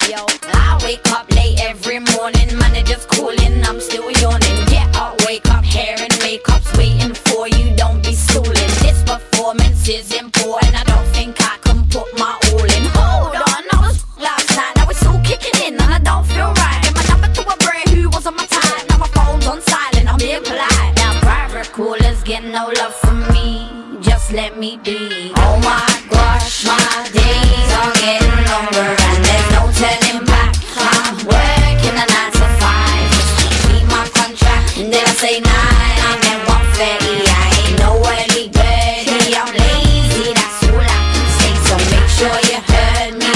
yo. I wake up late every morning, managers calling, I'm still yawning. Get up, wake up, hair and makeup's waiting for you, don't be stalling. This performance is important, I don't think I can put my all in. Hold on, I was last night, now it's all kicking in and I don't feel right. Get my number to a bray who was on my time, now my phone's on silent, I'm being polite. Now private callers get no love from me, just let me be. Oh my gosh, my days are getting longer and there's no turning back. I'm working a 9 to 5 just to keep my contract. And then I say 9, I'm at 1:30. I ain't no early birdie, I'm lazy, that's all I can say. So make sure you heard me.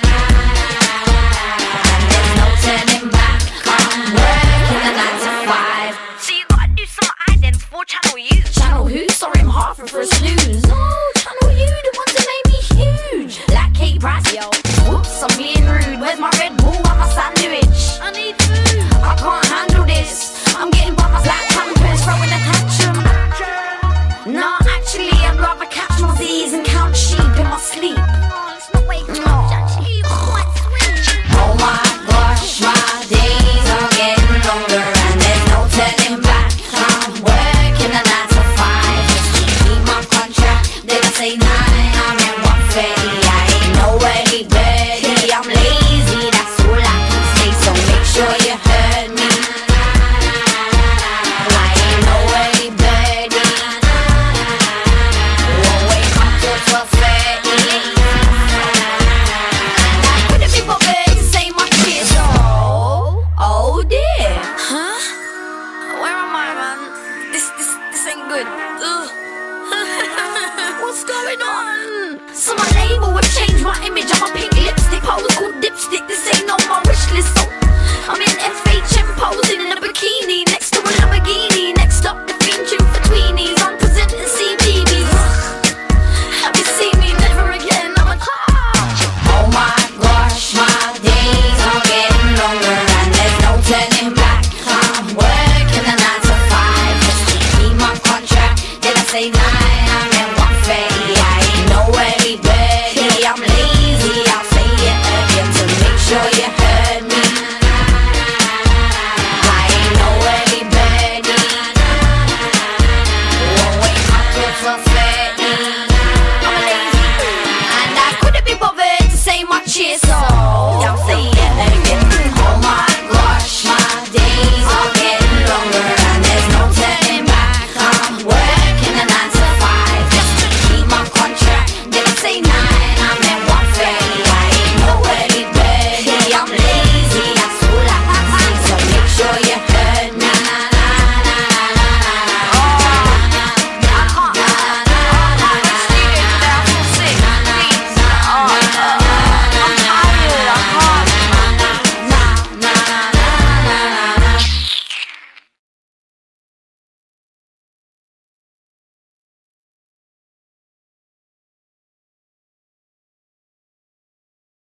And there's no turning back. I'm working a 9 to 5. So you gotta do some idents for Channel U. Channel who? Sorry, I'm half for a snooze. No, Channel U, the ones that made me huge. Like Kate Price, yo. Whoops, I'm being rude. Where's my Red Bull and my sandwich? I need food. I can't handle this. I'm getting bumpers like Pampers, throwing a tantrum. No, actually, I'd rather catch my Z's and count sheep in my sleep. Oh, it's not waking up, it's actually quite sweet. Oh my gosh, my days are getting longer and there's no turning back. I'm working a 9 to 5 just to keep my contract. Then I say 9, I'm at 1:30. I ain't no early birdie, I'm lazy, that's all I can say. So make sure you heard me. I ain't no early birdie, won't wake up till 12:30. I couldn't be bothered to say my kids. Oh dear. Huh? Where am I, man? This ain't good. Ugh. What's going on? So my label would change my image. I'm a pink lipstick pose called dipstick. This ain't on my wish list. So I'm in FHM posing in a bikini next to a Lamborghini.